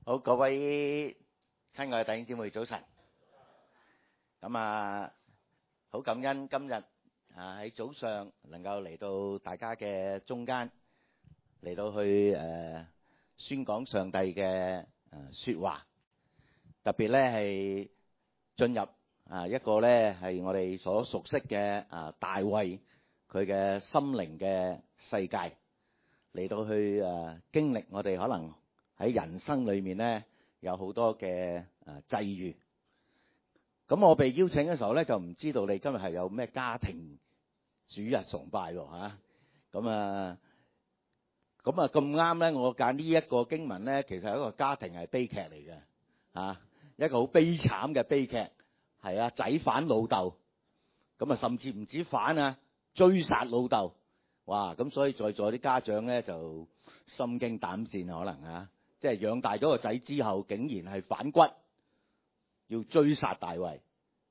好，各位親愛嘅弟兄姊妹，早晨。好感恩今日喺早上能夠嚟到大家嘅中間，嚟到去宣講上帝嘅說話，特別咧係進入一個咧係我哋所熟悉嘅大衛佢嘅心靈嘅世界，嚟到去經歷我哋可能喺人生裏面咧有好多嘅際遇。咁我被邀請嘅時候咧，就唔知道你今日係有咩家庭主日崇拜喎嚇。咁咁啱咧，我揀呢一個經文咧，其實係一個家庭係悲劇嚟嘅嚇，一個好悲慘嘅悲劇，係啊，仔反老豆，甚至唔止反啊，追殺老豆，哇！咁所以在座啲家長咧就心驚膽戰，可能啊，即係養大咗個仔之後，竟然係反骨，要追殺大衛。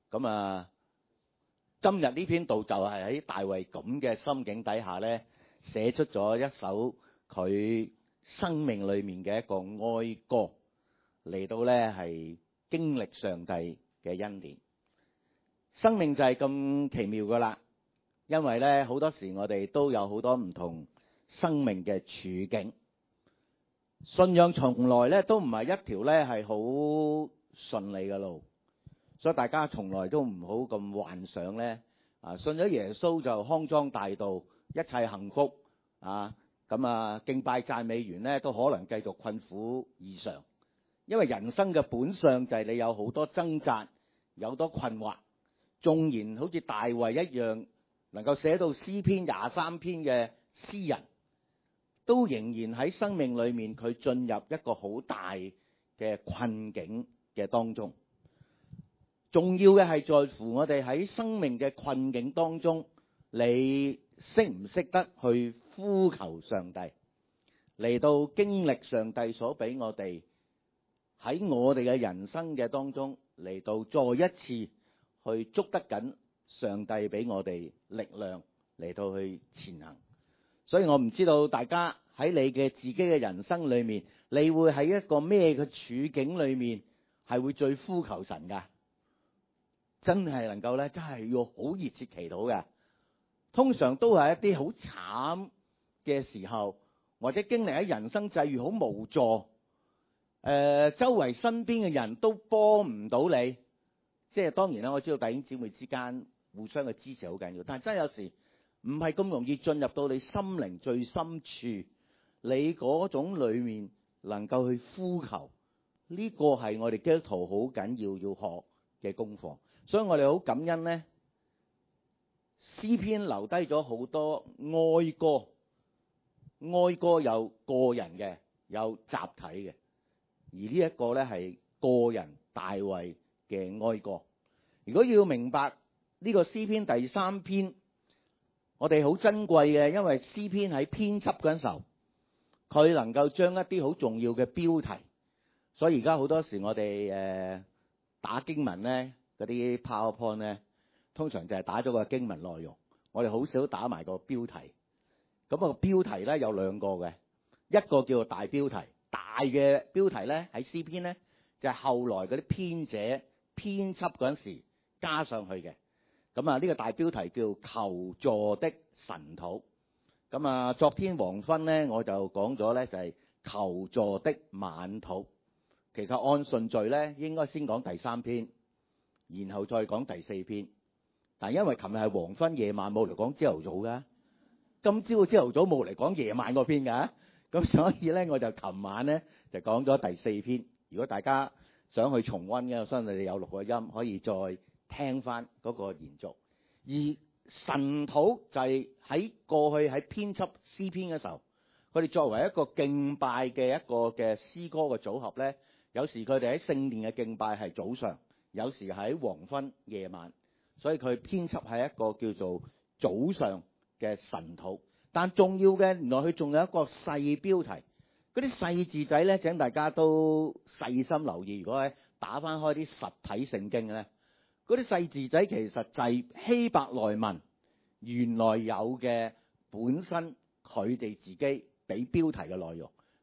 今日呢篇道就係喺大衛咁嘅心境底下咧，寫出咗一首佢生命裏面嘅一個哀歌，嚟到咧係經歷上帝嘅恩典。生命就係咁奇妙噶啦，因為咧好多時我哋都有好多唔同生命嘅處境，信仰從來咧都唔係一條咧係好順利嘅路，所以大家從來都唔好咁幻想咧信咗耶穌就康莊大道，一切幸福敬拜讚美完咧都可能繼續困苦異常，因為人生嘅本相就係你有好多掙扎，有好多困惑。縱然好似大衛一樣能夠寫到詩篇23篇嘅詩人，都仍然喺生命裏面佢進入一個好大嘅困境嘅當中。重要嘅係在乎我哋喺生命嘅困境當中，你識唔識得去呼求上帝，嚟到經歷上帝所俾我哋喺我哋嘅人生嘅當中，嚟到再一次去捉得緊上帝俾我哋力量，嚟到去前行。所以我唔知道大家喺你嘅自己嘅人生裏面，你會喺一個咩嘅處境裏面係會最呼求神噶？真係能夠咧，真係要好熱切祈禱嘅。通常都係一啲好慘嘅時候，或者經歷喺人生際遇好無助，周圍身邊嘅人都幫唔到你。即係當然啦，我知道弟兄姊妹之間互相嘅支持好緊要，但係真係有時唔係咁容易進入到你心靈最深處，你嗰種裏面能夠去呼求，呢個係我哋基督徒好緊要學嘅功課。所以我哋好感恩呢，詩篇留低咗好多哀歌，哀歌有個人嘅，有集體嘅，而呢一個呢係個人大衛嘅哀歌。如果要明白呢個詩篇第3篇，我哋好珍貴嘅，因為詩篇喺編輯嗰陣時候，佢能夠將一啲好重要嘅標題，所以而家好多時我哋打經文呢，嗰啲 PowerPoint 呢，通常就係打咗個經文內容，我哋好少打埋個標題。咁個標題呢有兩個嘅，一個叫做大標題，大嘅標題呢喺詩篇呢，就係後來嗰啲編者編輯嗰陣時加上去嘅。呢個大標題叫求助的晨禱。昨天黃昏呢，我就講咗呢，就係求助的晚禱。其實按順序呢，應該先講第3篇，然後再講第4篇。但因為琴日係黃昏夜晚，冇嚟講朝頭早噶，今朝朝頭早冇嚟講夜晚嗰篇噶，咁所以呢，我就琴晚呢就講咗第4篇。如果大家想去重溫嘅，我相信你哋有錄個音，可以再聽翻嗰個延續。而晨禱就係喺過去喺編輯詩篇嘅時候，佢哋作為一個敬拜嘅一個嘅詩歌嘅組合呢，有時佢哋喺聖殿嘅敬拜係早上，有時喺黃昏夜晚，所以佢編輯係一個叫做早上嘅晨禱。但重要嘅，原來佢仲有一個細標題，嗰啲細字仔呢，請大家都細心留意。如果係打翻開啲實體聖經呢，嗰啲細字仔其實就係希伯來文原來有嘅本身佢哋自己俾標題嘅內容。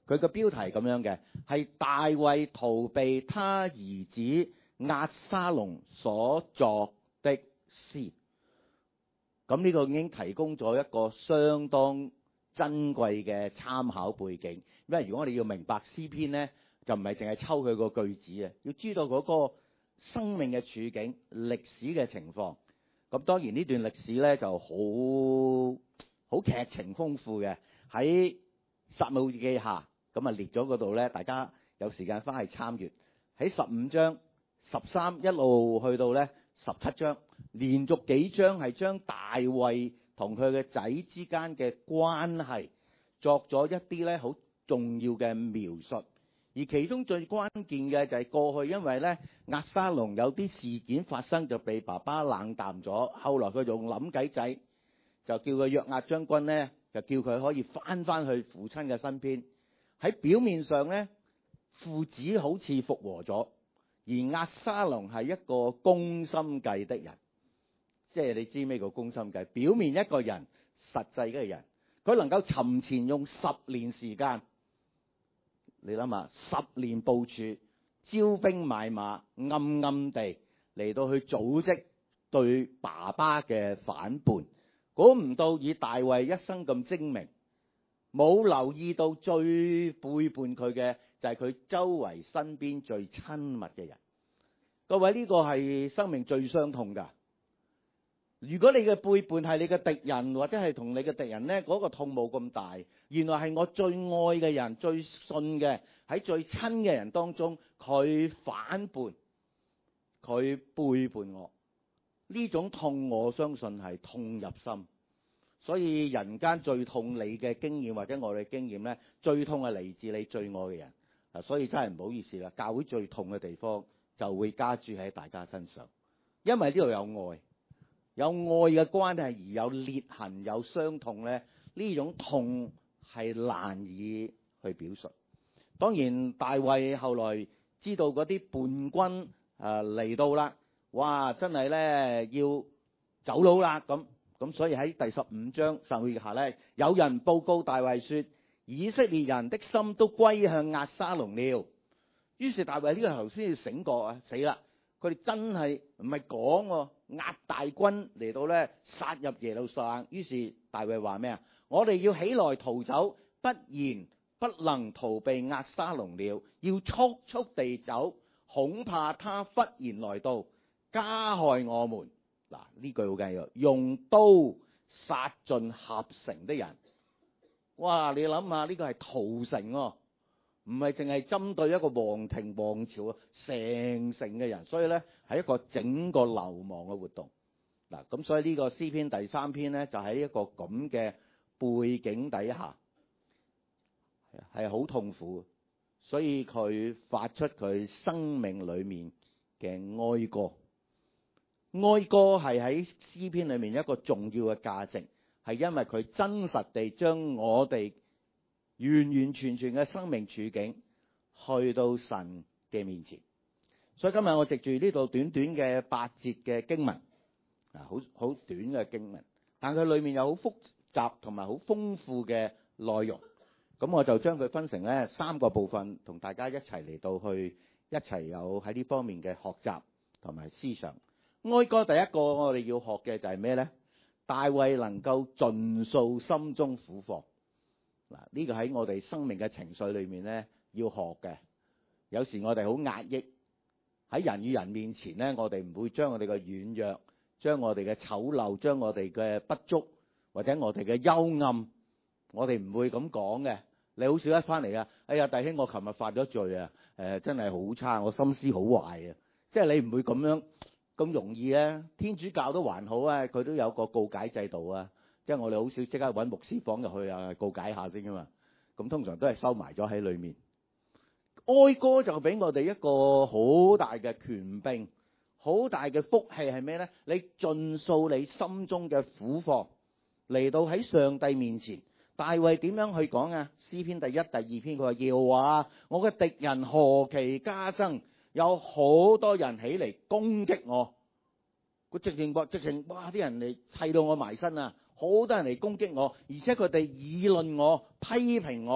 佢個標題係咁樣嘅，係大衛逃避他兒子押沙龍所作的詩。咁呢個已經提供咗一個相當珍貴嘅參考背景，因為如果我哋要明白詩篇呢，就唔係淨係抽佢個句子啊，要知道嗰個生命嘅處境、歷史嘅情況。咁當然呢段歷史呢就好劇情豐富嘅，喺撒母耳記下咁啊列咗嗰度呢，大家有時間翻去參閱。喺15章、13一路去到呢17章，連續幾章係將大衛同佢嘅仔之間嘅關係作咗一啲呢好重要嘅描述。而其中最關鍵嘅就係過去，因為咧押沙龍有啲事件發生，就被爸爸冷淡咗。後來佢仲諗計仔，就叫佢約押將軍咧，就叫佢可以翻去父親嘅身邊。喺表面上咧，父子好似復和咗，而押沙龍係一個攻心計的人。即係你知咩叫攻心計？表面一個人，實際嘅人，佢能夠尋前用10年時間。你諗下，10年部署、招兵買馬，暗暗地嚟到去組織對爸爸嘅反叛。估唔到以大衛一生咁精明，冇留意到最背叛佢嘅就係佢周圍身邊最親密嘅人。各位，呢個係生命最傷痛㗎。如果你嘅背叛係你嘅敵人，或者係同你嘅敵人呢，嗰個痛冇咁大。原來係我最愛嘅人、最信嘅，喺最親嘅人當中，佢反叛，佢背叛我。呢種痛我相信係痛入心。所以人間最痛你嘅經驗或者我嘅經驗呢，最痛係嚟自你最愛嘅人。所以真係唔好意思啦，教會最痛嘅地方就會加諸喺大家身上，因為呢度有愛。有愛嘅關係而有裂痕、有傷痛咧，呢種痛係難以去表述。當然大衛後來知道嗰啲叛軍嚟到啦，哇！真係咧要走佬啦咁，所以喺第15章撒母耳記下咧，有人報告大衛說，以色列人的心都歸向押沙龍了。於是大衛呢個頭先要醒覺啊，死啦！佢哋真係唔係講喎，押大軍嚟到咧殺入耶路撒冷。於是大衛話咩啊？我哋要起來逃走，不然不能逃避押沙龍了。要速速地走，恐怕他忽然來到加害我們。嗱，呢句好緊要，用刀殺盡合城的人。哇！你諗下，呢個係屠城喎。唔係淨係針對一個皇庭王朝啊，成城嘅人，所以咧係一個整個流亡嘅活動。嗱，咁所以呢個詩篇第3篇咧，就喺一個咁嘅背景底下，係好痛苦，所以佢發出佢生命裏面嘅哀歌。哀歌係喺詩篇裏面一個重要嘅價值，係因為佢真實地將我哋完完全全嘅生命處境去到神嘅面前。所以今日我藉住呢度短短嘅8節嘅經文，好短嘅經文，但佢裏面有好複雜同埋好豐富嘅內容。咁我就將佢分成咧3個部分，同大家一齊嚟到去一齊有喺呢方面嘅學習同埋思想。哀歌第一個我哋要學嘅就係咩咧？大衛能夠盡訴心中苦況。嗱，呢個喺我哋生命嘅情緒裏面咧要學嘅。有時我哋好壓抑，喺人與人面前咧，我哋唔會將我哋嘅軟弱、將我哋嘅醜陋、將我哋嘅不足或者我哋嘅幽暗，我哋唔會咁講嘅。你好少一翻嚟啊！哎呀，弟兄，我琴日犯咗罪啊！真係好差，我心思好壞啊！即係你唔會咁樣咁容易啊！天主教都還好啊，佢都有個告解制度啊。即係我哋好少即刻揾牧師房入去啊，告解下先噶嘛。咁通常都係收埋咗喺裏面。哀歌就俾我哋一個好大嘅權柄，好大嘅福氣係咩咧？你盡訴你心中嘅苦況，嚟到喺上帝面前。大衛點樣去講啊？詩篇第1、第2篇佢話：耶和華，我嘅敵人何其加增，有好多人起嚟攻擊我。佢直情哇！啲人嚟砌到我埋身啊！好多人嚟攻擊我，而且佢哋議論我、批評我、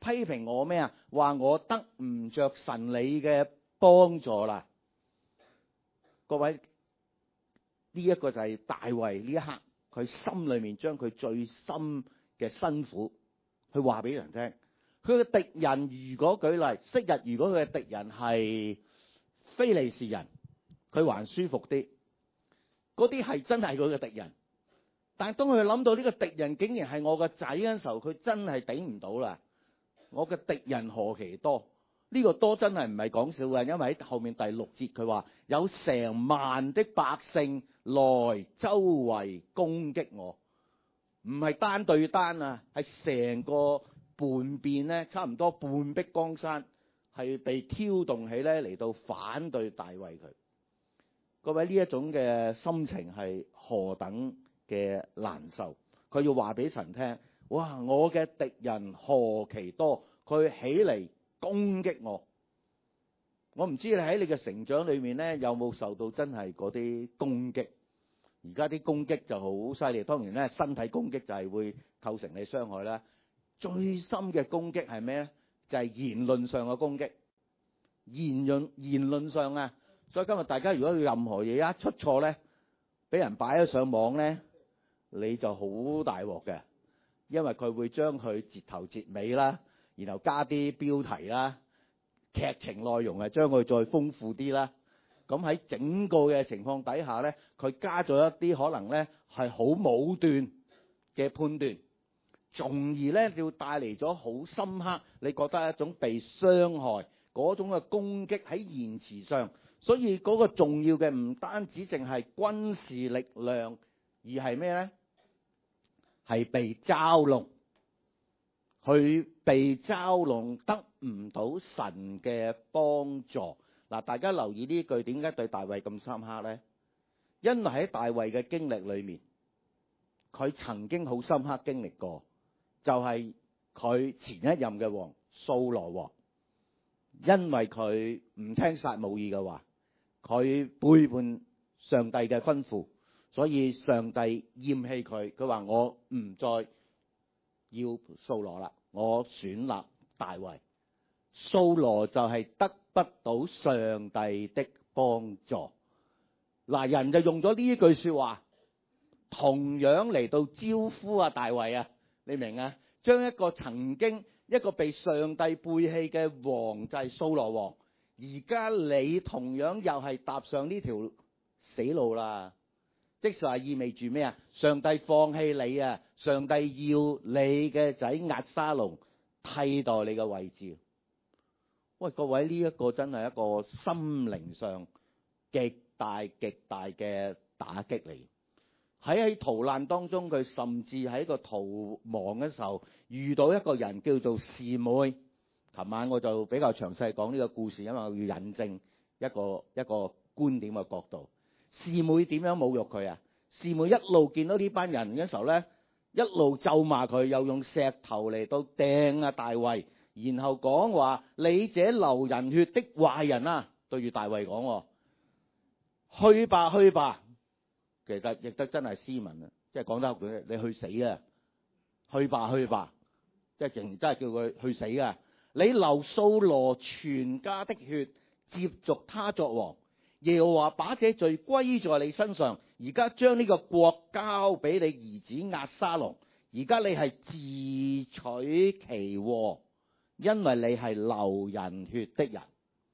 批評我咩啊？話我得唔着神你嘅幫助啦。各位，呢一個就係大衛呢一刻佢心裏面將佢最深嘅辛苦去話俾人聽。佢嘅敵人如果舉例，昔日如果佢嘅敵人係非利士人，佢還舒服啲，嗰啲係真係佢嘅敵人。但係當佢諗到呢個敵人竟然係我個仔嗰陣時候，佢真係頂唔到啦。我嘅敵人何其多，呢個多真係唔係講笑嘅，因為喺後面第6節佢話有成萬的百姓來周圍攻擊我，唔係單對單啊，係成個叛變咧，差唔多半壁江山係被挑動起咧嚟到反對大衛佢。各位，呢一種嘅心情係何等嘅難受，佢要話俾神聽，哇！我嘅敵人何其多，佢起嚟攻擊我。我唔知你喺你嘅成長裏面咧，有冇受到真係嗰啲攻擊？而家啲攻擊就好犀利，當然咧，身體攻擊就係會構成你傷害啦。最深嘅攻擊係咩咧？就係言論上嘅攻擊。言論上啊，所以今日大家如果有任何嘢一出錯咧，俾人擺咗上網咧，你就好大鑊嘅，因為佢會將佢截頭截尾啦，然後加啲標題啦，劇情內容係將佢再豐富啲啦。咁喺整個嘅情況底下咧，佢加咗一啲可能咧係好武斷嘅判斷，從而咧要帶嚟咗好深刻，你覺得一種被傷害嗰種嘅攻擊喺言辭上。所以嗰個重要嘅唔單止淨係軍事力量，而係咩咧？係被嘲弄，佢被嘲弄得唔到神嘅幫助。嗱，大家留意呢句點解對大衛咁深刻咧？因為喺大衛嘅經歷裏面，佢曾經好深刻經歷過，就係佢前一任嘅王掃羅王，因為佢唔聽撒母耳嘅話，佢背叛上帝嘅吩咐，所以上帝厭棄佢，佢話我唔再要掃羅啦，我選立大衛。掃羅就係得不到上帝的幫助。嗱，人就用咗呢一句說話，同樣嚟到招呼啊大衛啊，你明啊？將一個曾經一個被上帝背棄嘅王就係掃羅王，而家你同樣又係踏上呢條死路啦。即係話意味住咩啊？上帝放棄你啊！上帝要你嘅仔押沙龍替代你嘅位置。喂，各位，呢一個真係一個心靈上極大嘅打擊嚟。喺逃難當中，佢甚至喺個逃亡嘅時候遇到一個人叫做示每。琴晚我就比較詳細講呢個故事，因為我要引證一個觀點嘅角度。示每點樣侮辱佢啊？示每一路見到呢班人嘅時候咧，一路咒罵佢，又用石頭嚟到掟啊大衛。然後講話，你這流人血的壞人啊，對住大衛講，去吧去吧。其實亦都真係斯文啊，即係講得佢，你去死啊！去吧去吧，即係真係叫佢去死啊！你流掃羅全家的血，接續他作王。耶和華把這罪歸在你身上，而家將呢個國交俾你兒子押沙龍。而家你係自取其禍，因為你係流人血的人。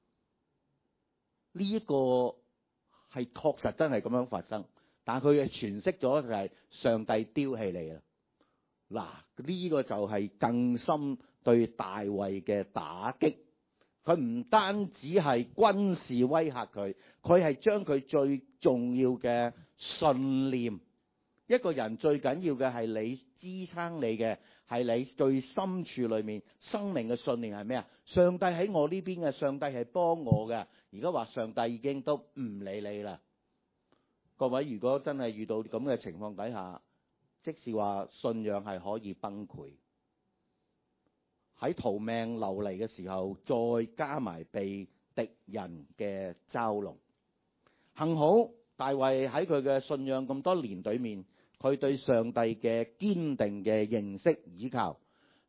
呢一個係確實真係咁樣發生，但佢嘅詮釋咗就係上帝丟棄你啦。嗱，呢個就係更深對大衛嘅打擊。佢唔單止係軍事威嚇佢，佢係將佢最重要嘅信念。一個人最緊要嘅係你支撐你嘅，係你最深處裏面生命嘅信念係咩啊？上帝喺我呢邊嘅，上帝係幫我嘅。而家話上帝已經都唔理你啦。各位，如果真係遇到咁嘅情況底下，即是話信仰係可以崩潰。喺逃命流離嘅時候，再加埋被敵人嘅嘲弄。幸好大衛喺佢嘅信仰咁多年裏面，佢對上帝嘅堅定嘅認識倚靠，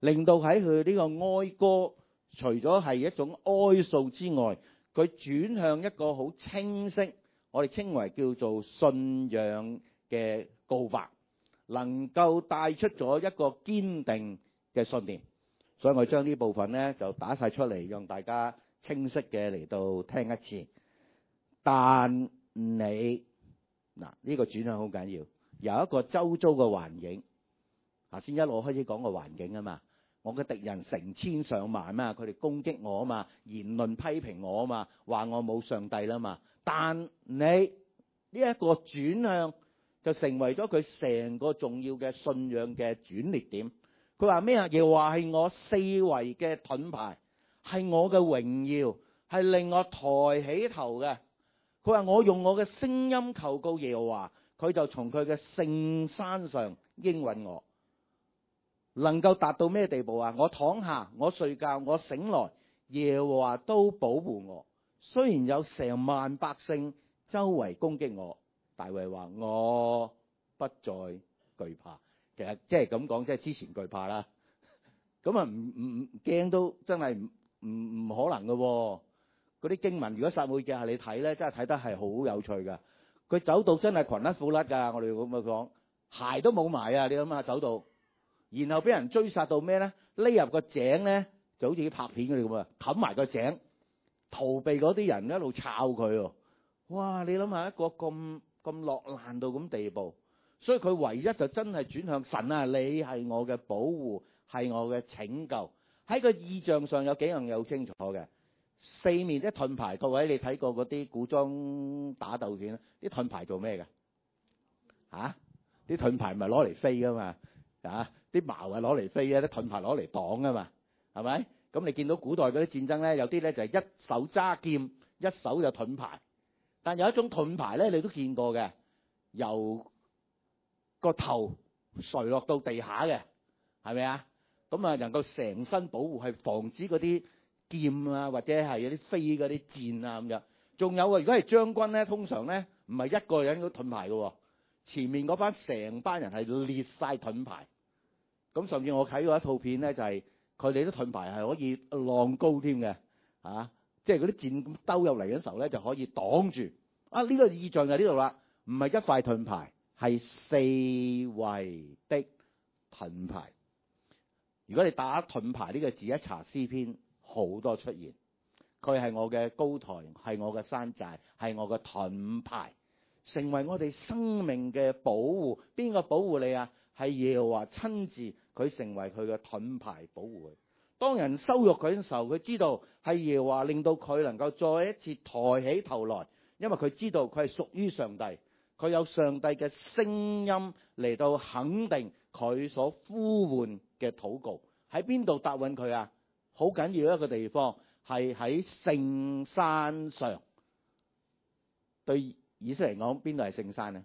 令到喺佢呢個哀歌，除咗係一種哀訴之外，佢轉向一個好清晰，我哋稱為叫做信仰嘅告白，能夠帶出咗一個堅定嘅信念。所以我將呢部分呢就打晒出嚟，讓大家清晰嘅嚟到聽一次。但你嗱，呢個轉向好緊要，有一個周遭嘅環境。頭先一路開始講個環境啊嘛，我嘅敵人成千上萬啊，佢哋攻擊我啊嘛，言論批評我啊嘛，話我冇上帝啦嘛。但你呢一個轉向就成為咗佢成個重要嘅信仰嘅轉捩點。佢話咩啊？耶和華係我四圍嘅盾牌，係我嘅榮耀，係令我抬起頭嘅。佢話我用我嘅聲音求告耶和華，佢就從佢嘅聖山上應允我。能夠達到咩地步啊？我躺下，我睡覺，我醒來，耶和華都保護我。雖然有成萬百姓周圍攻擊我，大衛話我不再懼怕。其實即係咁講，即係之前懼怕啦。咁啊唔驚都真係唔可能嘅。嗰啲經文如果撒母耳記下你睇咧，真係睇得係好有趣噶。佢走到真係裙甩褲甩噶，我哋咁樣講，鞋都冇埋啊！你諗下走到。然後俾人追殺到咩咧？匿入個井咧，就好似啲拍片嗰啲咁啊，冚埋個井，逃避嗰啲人一路抄佢喎。哇！你諗下一個咁落難到咁地步，所以佢唯一就真係轉向神啊！你係我嘅保護，係我嘅拯救。喺個意象上有幾樣嘢好清楚嘅，四面啲盾牌。各位你睇過嗰啲古裝打鬥片，啲盾牌做咩嘅？嚇！啲盾牌咪攞嚟飛噶嘛？啊！啲矛係攞嚟飛啊，啲盾牌攞嚟擋啊嘛，係咪？咁你見到古代嗰啲戰爭咧，有啲咧就係一手揸劍，一手就盾牌。但有一種盾牌咧，你都見過嘅，由個頭垂落到地下嘅，係咪啊？咁啊，能夠成身保護，係防止嗰啲劍啊，或者係有啲飛嗰啲箭啊咁樣。仲有啊，如果係將軍咧，通常咧唔係一個人嗰盾牌嘅，前面嗰班成班人係列晒盾牌。咁甚至我睇過一套片咧，就係佢哋啲盾牌係可以浪高添嘅，即係嗰啲箭咁兜入嚟嘅時候咧，就可以擋住。啊，呢個意象就喺呢度啦，唔係一塊盾牌，係四圍的盾牌。如果你打盾牌呢個字一查詩篇，好多出現。佢係我嘅高台，係我嘅山寨，係我嘅盾牌，成為我哋生命嘅保護。邊個保護你啊？係耶和華親自，佢成為佢嘅盾牌保護佢。當人羞辱佢嘅時候，佢知道係耶和華令到佢能夠再一次抬起頭來，因為佢知道佢係屬於上帝，佢有上帝嘅聲音嚟到肯定佢所呼喚嘅禱告。喺邊度答應佢啊？好緊要一個地方係喺聖山上。對以色列嚟講，邊度係聖山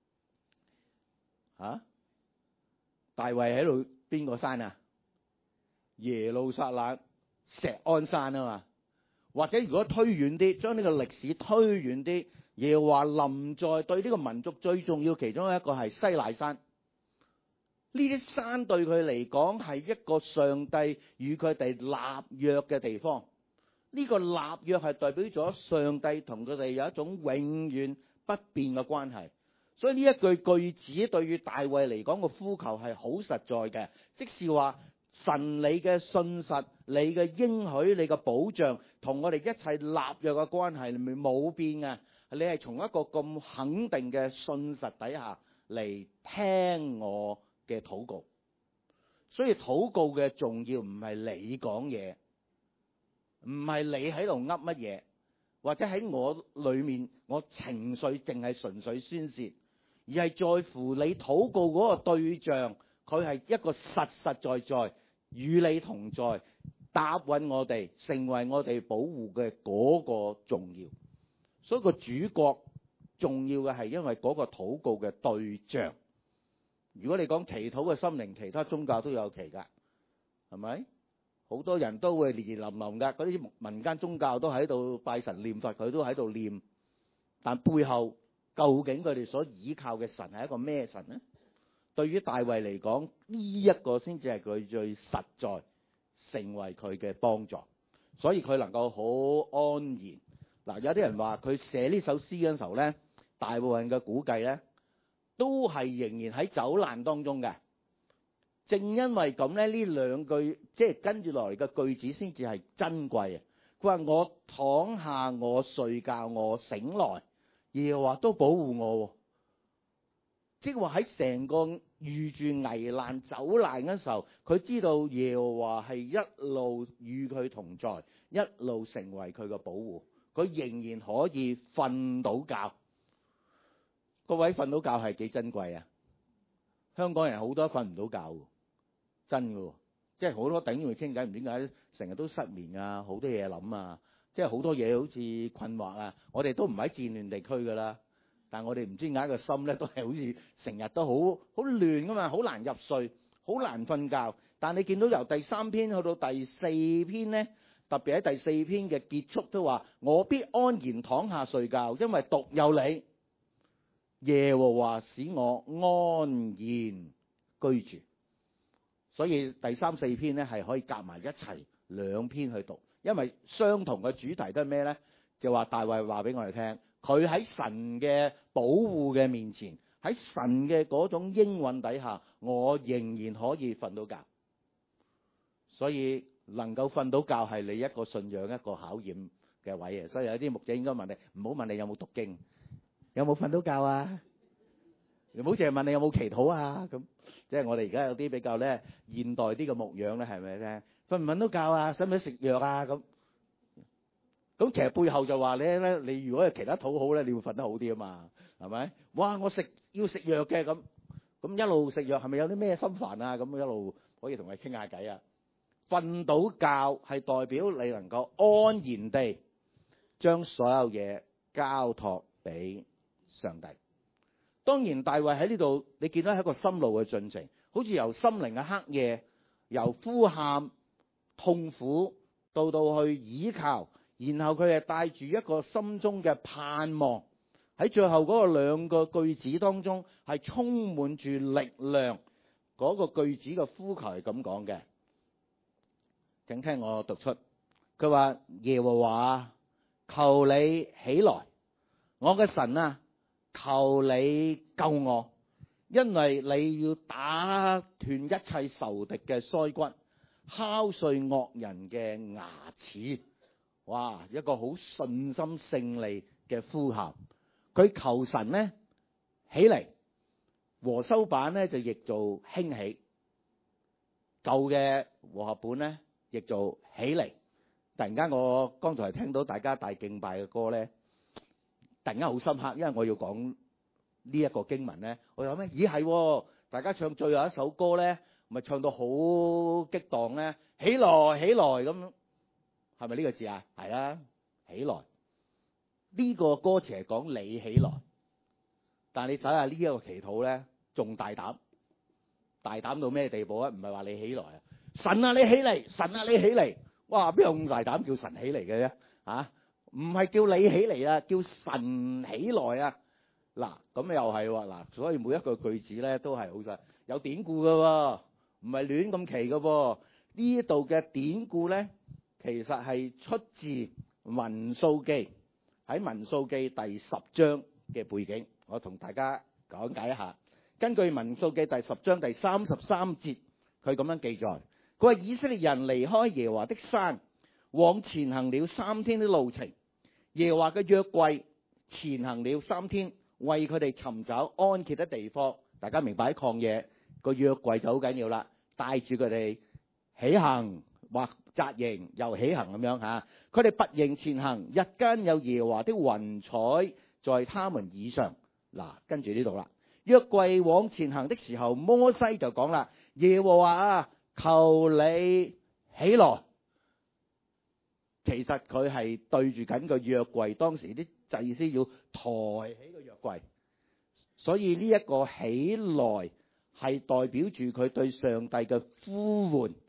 啊？大衛喺度邊個山啊？耶路撒冷錫安山啊嘛。或者如果推遠啲，將呢個歷史推遠啲，耶和華臨在對呢個民族最重要其中一個係西乃山。呢啲山對佢嚟講係一個上帝與佢哋立約嘅地方。呢個立約係代表咗上帝同佢哋有一種永遠不變嘅關係。所以呢一句子對於大衛嚟講個呼求係好實在嘅，即是話神你嘅信實、你嘅應許、你嘅保障，同我哋一切立約嘅關係係冇變嘅。你係從一個咁肯定嘅信實底下嚟聽我嘅禱告。所以禱告嘅重要唔係你講嘢，唔係你喺度噏乜嘢，或者喺我裏面我情緒淨係純粹宣泄。而係在乎你禱告嗰個對象，佢係一個實實在在與你同在，答允我哋，成為我哋保護嘅嗰個重要。所以個主角重要嘅係因為嗰個禱告嘅對象。如果你講祈禱嘅心靈，其他宗教都有祈噶，係咪？好多人都會連連淋淋噶，嗰啲民間宗教都喺度拜神念佛，佢都喺度念，但背後究竟佢哋所倚靠嘅神係一個咩神呢？ 對於大衛嚟講，呢一個先至係佢最實在成為佢嘅幫助，所以佢能夠好安然。嗱，有啲人話佢寫呢首詩嘅時候咧，大部分嘅估計咧都係仍然喺走難當中嘅。正因為咁咧，呢兩句即係跟住落嚟嘅句子先至係珍貴啊！佢話我躺下，我睡覺，我醒來，耶和華都保護我。即係話喺成個遇住危難走難嘅時候，佢知道耶和華係一路與佢同在，一路成為佢嘅保護，佢仍然可以瞓到覺。各位，瞓到覺係幾珍貴啊！香港人好多瞓唔到覺，真嘅，即係好多頂住傾偈，唔知點解成日都失眠啊，好多嘢諗啊，即係好多嘢好似困惑啊。我哋都唔喺戰亂地區噶啦，但係我哋唔知點解個心咧都係好似成日都好亂噶嘛，好難入睡，好難瞓覺。但你見到由第3篇去到第4篇咧，特別喺第4篇嘅結束都話：我必安然躺下睡覺，因為獨有你，耶和華使我安然居住。所以第3、4篇咧係可以夾埋一齊2篇去讀，因為相同嘅主題都係咩咧？就話大衛話俾我哋聽，佢喺神嘅保護嘅面前，喺神嘅嗰種應允底下，我仍然可以瞓到覺。所以能夠瞓到覺係你一個信仰一個考驗嘅位嘅。所以有啲牧者應該問你，唔好問你有冇讀經，有冇瞓到覺啊？唔好淨係問你有冇祈禱啊？咁即係我哋而家有啲比較咧現代啲嘅牧養咧，係咪咧？瞓唔瞓到覺啊？使唔使食藥啊？咁其實背後就話你如果係其他禱好咧，你會瞓得好啲啊嘛，係咪？哇！我要食藥嘅咁一路食藥係咪有啲咩心煩啊？咁一路可以同佢傾下偈啊！瞓到覺係代表你能夠安然地將所有嘢交託俾上帝。當然，大衛喺呢度，你見到係一個心路嘅進程，好似由心靈嘅黑夜，由呼喊痛苦到去倚靠，然後佢係帶住一個心中嘅盼望，喺最後嗰個2個句子當中係充滿住力量。嗰個句子嘅呼求係咁講嘅，請聽我讀出。佢話：耶和華，求你起來，我嘅神啊，求你救我，因為你要打斷一切仇敵嘅腮骨，敲碎惡人嘅牙齒。哇！一個好信心勝利嘅呼喊。佢求神呢起嚟，和修版呢就譯做興起，舊嘅和合本呢譯做起嚟。突然間我剛才聽到大家大敬拜嘅歌呢，突然間好深刻，因為我要講呢一個經文咧，我諗咩？咦係，大家唱最後一首歌咧，咪唱到好激盪咧，起來起來咁，係咪呢個字啊？係啊，起來。呢個歌詞係講你起來，但係你睇下呢一個祈禱咧，仲大膽，大膽到咩地步啊？唔係話你起來啊，神啊你起嚟，神啊你起嚟，哇邊有咁大膽叫神起嚟嘅啫？啊，唔係叫你起嚟啊，叫神起來啊！嗱，咁又係喎，嗱，所以每一個句子咧都係好實有典故嘅喎，唔係亂咁奇嘅喎。呢度嘅典故咧，其實係出自民數記，喺民數記第10章嘅背景，我同大家講解一下。根據民數記第10章第33節，佢咁樣記載，佢話以色列人離開耶和華的山，往前行了3天的路程，耶和華嘅約櫃前行了3天。為佢哋尋找安歇的地方，大家明白喺曠野個約櫃就好緊要啦，帶住佢哋起行或紮營又起行咁樣嚇。佢哋拔營前行，日間有耶和華的雲彩在他們以上。嗱，跟住呢度啦，約櫃往前行的時候，摩西就講啦：耶和華啊，求你起來。其實佢係對住緊個約櫃，當時啲祭司要抬起個約櫃，所以呢一個起來係代表住佢對上帝嘅呼喚，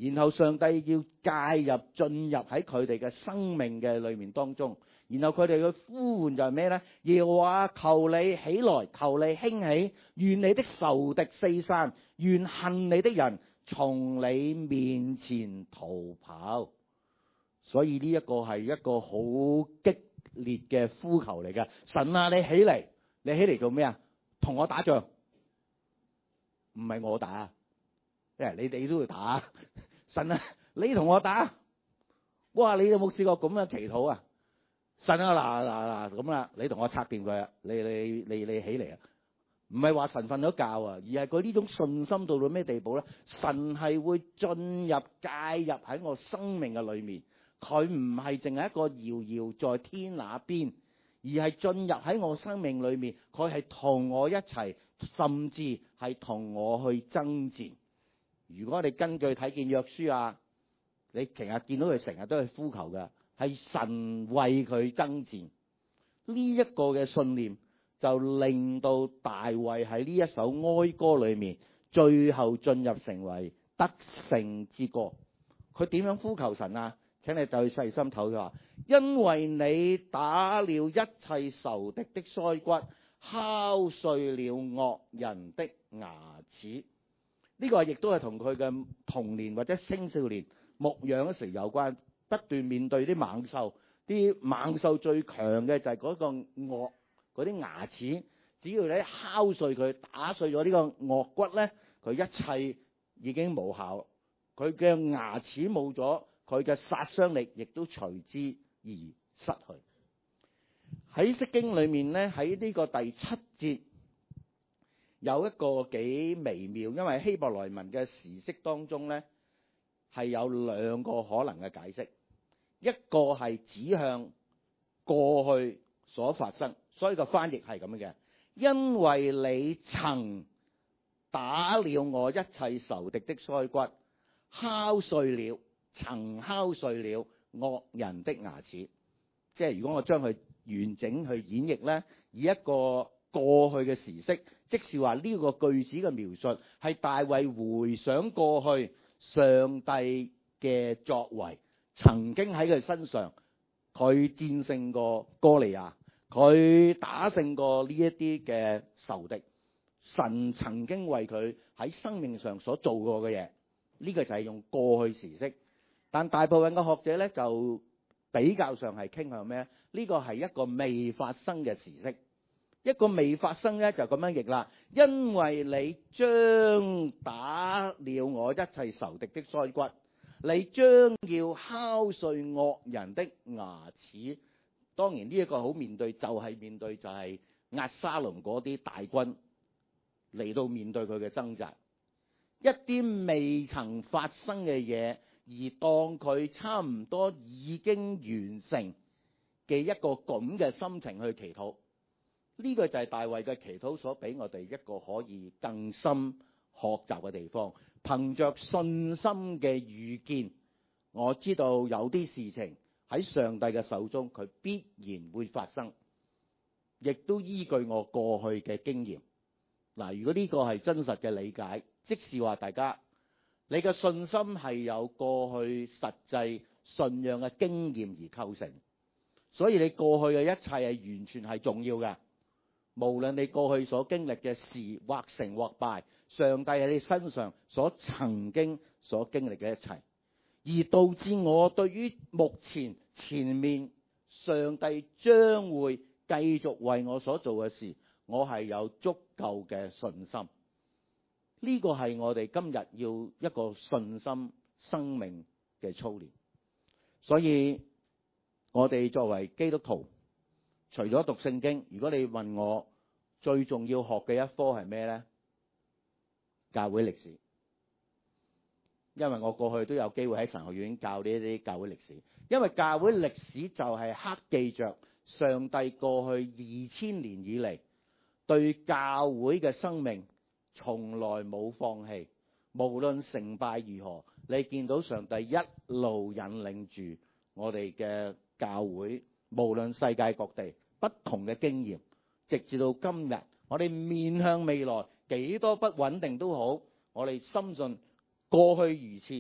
然後上帝要介入進入喺佢哋嘅生命嘅裏面當中，然後佢哋嘅呼喚就係咩呢？耶和華求你起來，求你興起，願你的仇敵四散，願恨你的人從你面前逃跑。所以呢一個係一個好激烈嘅呼求嚟嘅。神啊，你起嚟，你起嚟做咩啊？同我打仗，唔係我打，因為你哋都要打。神啊，你同我打。哇，你有冇試過咁樣祈禱啊？神啊，嗱咁啦，你同我拆掂佢啊！你起嚟啊！唔係話神瞓咗覺啊，而係佢呢種信心到咩地步咧？神係會進入介入喺我生命嘅裏面，佢唔係淨係一個遙遙在天那邊，而係進入喺我生命裏面，佢係同我一齊，甚至係同我去爭戰。如果你根據睇見約書亞，你成日見到佢成日都係呼求嘅，係神為佢爭戰。呢一個嘅信念就令到大衛喺呢一首哀歌裏面，最後進入成為得勝之歌。佢點樣呼求神啊？請你對細心睇，佢話：因為你打了一切仇敵的腮骨，敲碎了惡人的牙齒。呢個亦都係同佢嘅童年或者青少年牧養嗰時有關，不斷面對啲猛獸，啲猛獸最強嘅就係嗰個惡嗰啲牙齒，只要你敲碎佢，打碎咗呢個惡骨咧，佢一切已經無效，佢嘅牙齒冇咗，佢嘅殺傷力亦都隨之而失去。喺釋經裏面咧，喺呢個第7節。有一個幾微妙，因為希伯來文嘅時式當中咧，係有兩個可能嘅解釋。一個係指向過去所發生，所以個翻譯係咁嘅。因為你曾打了我一切仇敵的腮骨，敲碎了，曾敲碎了惡人的牙齒。即係如果我將佢完整去演繹咧，以一個過去嘅時式，即是話呢個句子嘅描述係大衛回想過去上帝嘅作為，曾經喺佢身上，佢戰勝過歌利亞，佢打勝過呢一啲嘅仇敵，神曾經為佢喺生命上所做過嘅嘢，呢個就係用過去時式。但大部分嘅學者咧就比較上係傾向咩？呢個係一個未發生嘅時式。一個未發生咧就咁樣譯啦，因為你將打了我一切仇敵的腮骨，你將要敲碎惡人的牙齒。當然呢一個好面對就係押沙龍嗰啲大軍嚟到面對佢嘅掙扎，一啲未曾發生嘅嘢，而當佢差唔多已經完成嘅一個咁嘅心情去祈禱。呢個就係大衛嘅祈禱所俾我哋一個可以更深學習嘅地方。憑着信心嘅預見，我知道有啲事情喺上帝嘅手中，佢必然會發生，亦都依據我過去嘅經驗。嗱，如果呢個係真實嘅理解，即是話大家你嘅信心係有過去實際信仰嘅經驗而構成，所以你過去嘅一切係完全係重要嘅。無論你過去所經歷嘅事或成或敗，上帝喺你身上所曾經所經歷嘅一切，而導致我對於目前面上帝將會繼續為我所做嘅事，我係有足夠嘅信心。呢個係我哋今日要一個信心生命嘅操練。所以我哋作為基督徒，除咗讀聖經，如果你問我最重要學嘅一科係咩呢？教會歷史。因為我過去都有機會喺神學院教呢啲教會歷史，因為教會歷史就係刻記着上帝過去2000年以嚟對教會嘅生命從來冇放棄，無論成敗如何，你見到上帝一路引領住我哋嘅教會，無論世界各地不同嘅經驗，直至到今日，我哋面向未來幾多不穩定都好，我哋深信過去如此，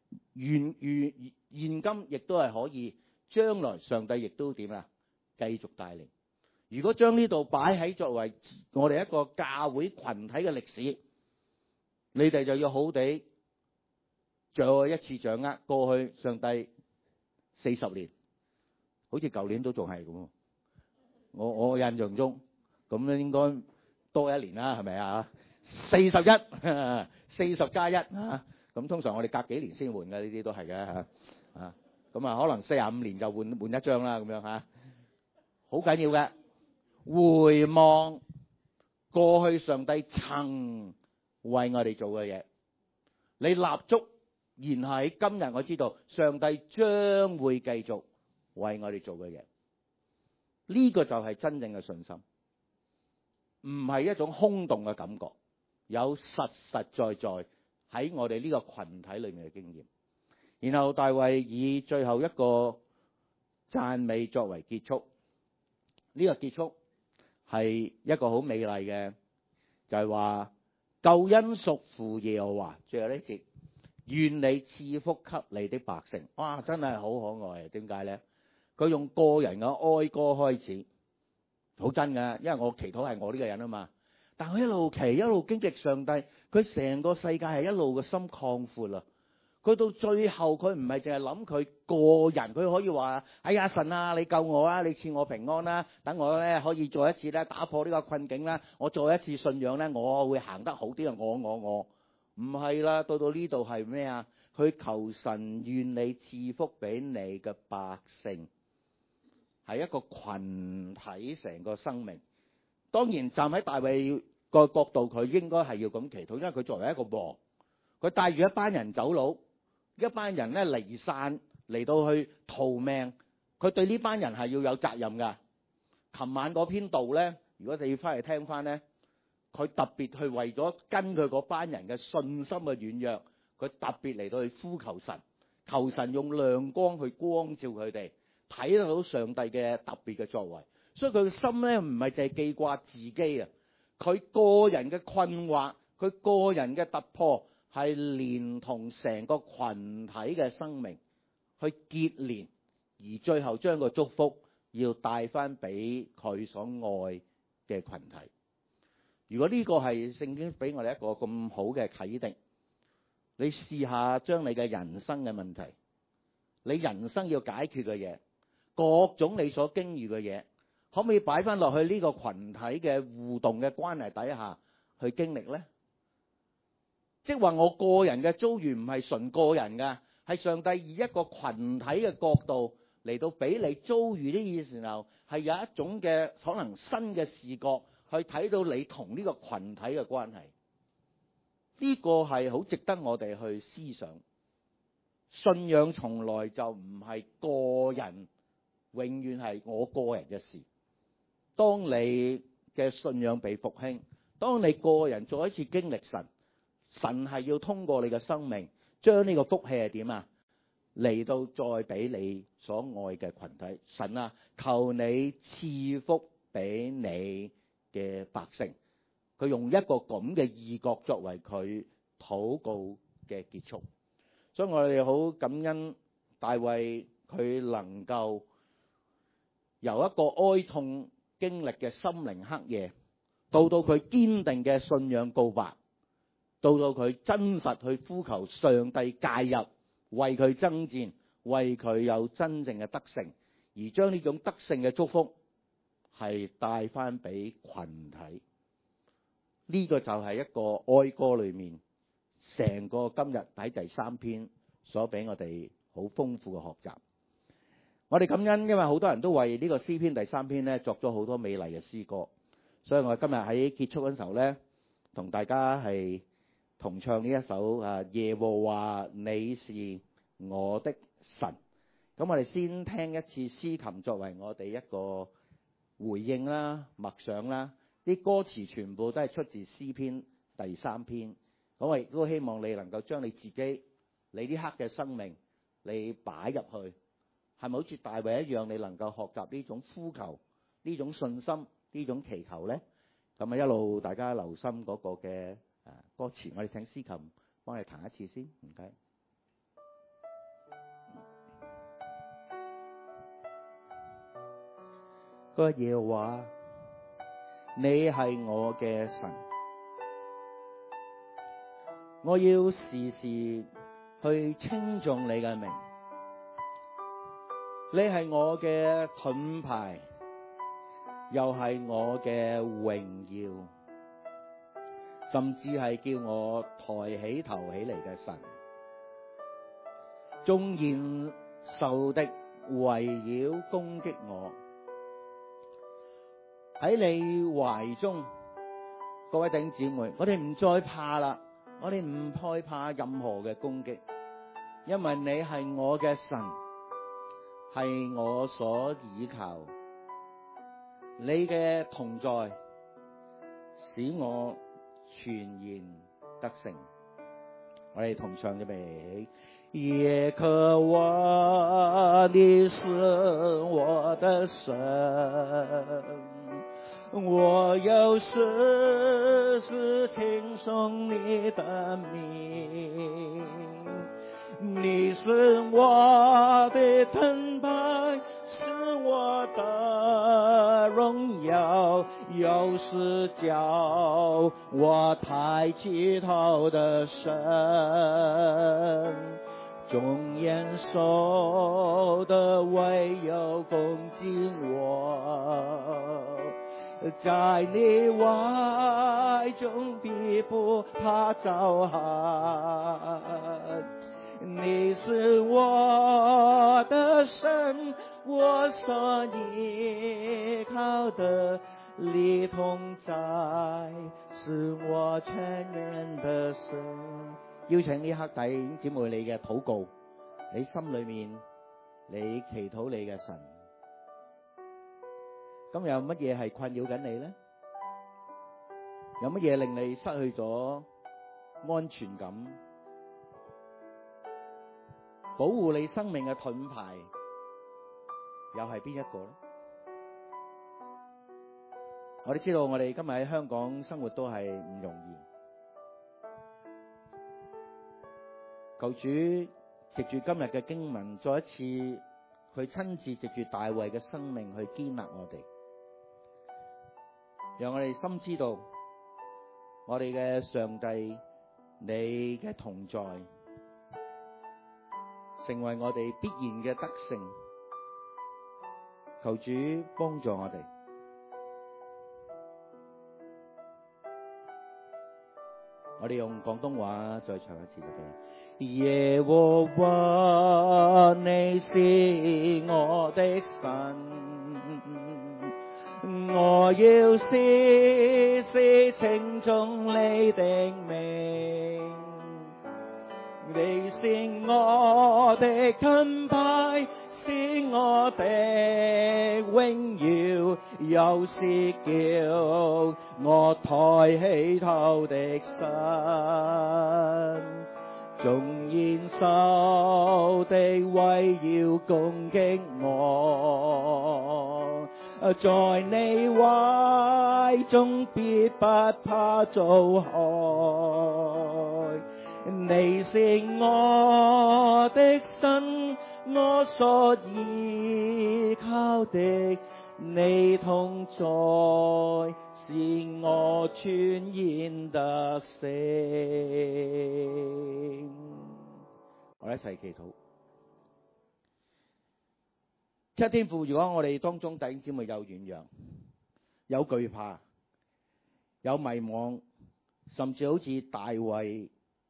現今亦都係可以，將來上帝亦都點啊？繼續帶領。如果將呢度擺喺作為我哋一個教會群體嘅歷史，你哋就要好地再一次掌握過去上帝40年，好似舊年都仲係咁。我印象中咁咧應該多一年啦，係咪啊？40加1啊！咁通常我哋隔幾年先換嘅，呢啲都係嘅嚇啊。咁啊，可能45年就換一張啦，咁樣嚇。好緊要嘅，回望過去上帝曾為我哋做嘅嘢，你立足，然後喺今日我知道上帝將會繼續為我哋做嘅嘢。呢個就係真正嘅信心，唔係一種空洞嘅感覺，有實實在在喺我哋呢個群體裏面嘅經驗。然後大衛以最後一個讚美作為結束，呢個結束係一個好美麗嘅，就係話救恩屬乎耶和華。最後呢節，願你賜福給你的百姓。哇，真係好可愛啊！點解咧？佢用個人嘅哀歌開始，好真㗎，因為我祈禱係我呢個人啊嘛。但佢一路祈一路經歷上帝，佢成個世界係一路嘅心擴闊啦。佢到最後，佢唔係淨係諗佢個人，佢可以話：哎呀，神啊，你救我啊，你賜我平安啦，等我咧可以再一次咧打破呢個困境啦，我再一次信仰咧，我會行得好啲啊！我唔係啦，到呢度係咩啊？佢求神願你賜福俾你嘅百姓，係一個群體成個生命。當然站喺大衛個角度，佢應該係要咁祈禱，因為佢作為一個王，佢帶住一班人走佬。一班人咧離散嚟到去逃命，佢對呢班人係要有責任噶。琴晚嗰篇道咧，如果你要翻嚟聽翻咧，佢特別去為咗跟佢嗰班人嘅信心嘅軟弱，佢特別嚟到去呼求神，求神用亮光去光照佢哋，睇得到上帝嘅特別嘅作為。所以佢嘅心咧唔係淨係記掛自己啊，佢個人嘅困惑，佢個人嘅突破。係連同成個群體嘅生命去結連，而最後將個祝福要帶翻俾佢所愛嘅群體。如果呢個係聖經俾我哋一個咁好嘅啟迪，你試下將你嘅人生嘅問題，你人生要解決嘅嘢，各種你所經歷嘅嘢，可唔可以擺翻落去呢個群體嘅互動嘅關係底下去經歷呢？即係話我個人嘅遭遇唔係純個人㗎，係上帝以一個群體嘅角度嚟到俾你遭遇呢啲時候，係有一種嘅可能新嘅視覺去睇到你同呢個群體嘅關係。呢個係好值得我哋去思想。信仰從來就唔係個人，永遠係我個人嘅事。當你嘅信仰被復興，當你個人再一次經歷神。神係要通過你嘅生命，將呢個福氣係點啊？嚟到再俾你所愛嘅群體。神啊，求你賜福俾你嘅百姓。佢用一個咁嘅意角作為佢禱告嘅結束。所以我哋好感恩大衛，佢能夠由一個哀痛經歷嘅心靈黑夜，到佢堅定嘅信仰告白。到佢真實去呼求上帝介入，為佢爭戰，為佢有真正嘅得勝，而將呢種得勝嘅祝福係帶翻俾群體。呢個就係一個哀歌裏面成個今日喺第3篇所俾我哋好豐富嘅學習。我哋感恩，因為好多人都為呢個詩篇第3篇咧作咗好多美麗嘅詩歌，所以我今日喺結束嗰時候咧，同大家係同唱呢一首耶和華你是我的神。咁我哋先聽一次詩琴作為我哋一個回應啦、默想啦。啲歌詞全部都係出自詩篇第3篇。咁我亦都希望你能夠將你自己你呢刻嘅生命你擺入去，係咪好似大衛一樣，你能夠學習呢種呼求、呢種信心、呢種祈求咧？咁啊一路大家留心嗰個嘅歌詞，我哋請司琴幫你彈一次先，唔該。 個耶和華，你係我嘅神，我要時時去稱頌你嘅名。你係我嘅盾牌，又係我嘅榮耀，甚至係叫我抬起頭起嚟嘅神。縱然仇敵圍繞攻擊我，喺你懷中，各位弟兄姊妹，我哋唔再怕啦，我哋唔害怕任何嘅攻擊，因為你係我嘅神，係我所倚靠。你嘅同在使我全然得勝。我哋同唱一備。耶和華你是我的神，我要時時稱頌你的名。你是我的盾牌，是我的榮耀，又是叫我抬起頭的神。縱然受的唯有攻擊我，在你懷中必不怕遭害。你是我的神，我所依靠的，你同在是我全然的神。邀請呢刻弟兄姊妹你嘅禱告，你心裏面你祈禱你嘅神。今日有乜嘢係困擾緊你呢？有乜嘢令你失去咗安全感？保護你生命嘅盾牌又係邊一個呢？我哋知道我哋今日喺香港生活都係唔容易，求主藉住今日嘅經文，再一次佢親自藉住大衛嘅生命去堅立我哋，讓我哋深知道我哋嘅上帝，你嘅同在成為我哋必然嘅得勝。求主幫助我哋。我哋用廣東話再唱一次嘅。耶和華你是我的神，我要時時稱頌你的名。你是我的盾牌，是我的榮耀，又是叫我抬起頭的神。縱然仇敵圍繞攻擊我，在你懷中必不怕遭害。你是我的神，我所依靠的，你同在是我全然得勝。我哋一齊祈禱。天父，如果我哋當中弟兄姊妹有軟弱、有懼怕、有迷惘，甚至好似大衛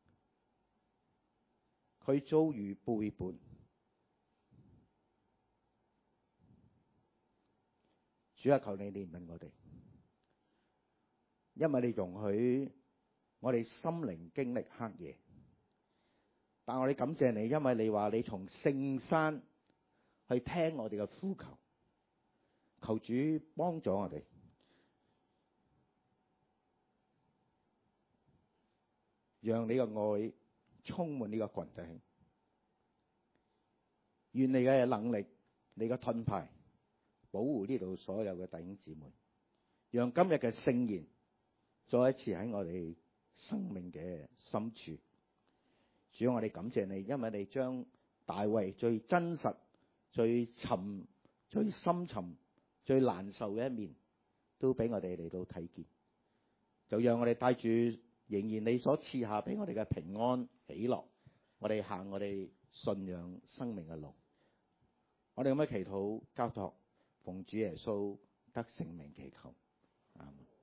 佢遭遇背叛，主啊，求你憐憫我哋，因為你容許我哋心靈經歷黑夜，但我哋感謝你，因為你話你從聖山去聽我哋嘅呼求，求主幫助我哋，讓你嘅愛充滿呢個群體，願你嘅能力、你嘅盾牌保護呢度所有嘅弟兄姊妹，讓今日嘅聖言再一次喺我哋生命嘅深處。主，我哋感謝你，因為你將大衛最真實、最深沉最難受嘅一面，都俾我哋嚟到睇見。就讓我哋帶住仍然你所賜下俾我哋嘅平安喜樂，我哋行我哋信仰生命嘅路。我哋咁樣祈禱交託，奉主耶穌得聖名祈求，阿們。